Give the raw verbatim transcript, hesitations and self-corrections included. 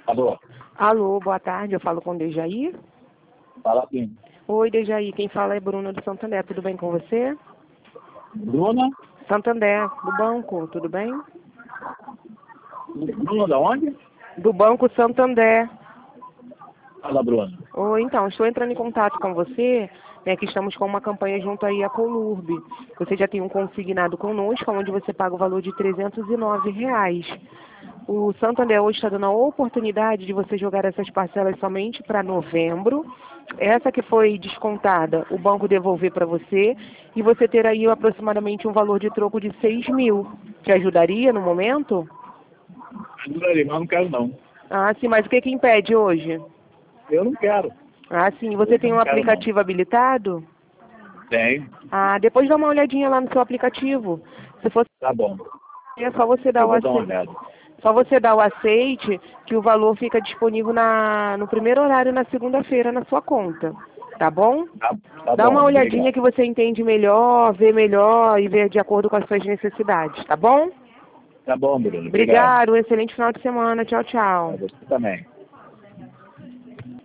Alô? Alô, boa tarde, eu falo com o Dejaí. Fala sim. Oi, Dejaí, quem fala é Bruna do Santander, tudo bem com você? Bruna? Santander, do banco, tudo bem? Bruna da onde? Do Banco Santander. Fala, Bruna. Oi, então, estou entrando em contato com você, né, que estamos com uma campanha junto aí à Colurb. Você já tem um consignado conosco, onde você paga o valor de trezentos e nove reais. O Santander hoje está dando a oportunidade de você jogar essas parcelas somente para novembro. Essa que foi descontada, o banco devolver para você e você ter aí aproximadamente um valor de troco de seis mil. Te ajudaria no momento? Ajudaria, mas não quero não. Ah, sim, mas o que que impede hoje? Eu não quero. Ah, sim, você Hoje eu tem um não quero não. aplicativo habilitado? Tem. Ah, depois dá uma olhadinha lá no seu aplicativo. Se for, Tá bom. é só você dar Eu o vou dar uma aceite. olhada. Só você dar o aceite que o valor fica disponível na, no primeiro horário na segunda-feira na sua conta. Tá bom? Tá, tá Dá bom, uma olhadinha obrigado. que você entende melhor, vê melhor e vê de acordo com as suas necessidades, tá bom? Tá bom, Bruna. Obrigado. Obrigado, um excelente final de semana. Tchau, Pra tchau. você também.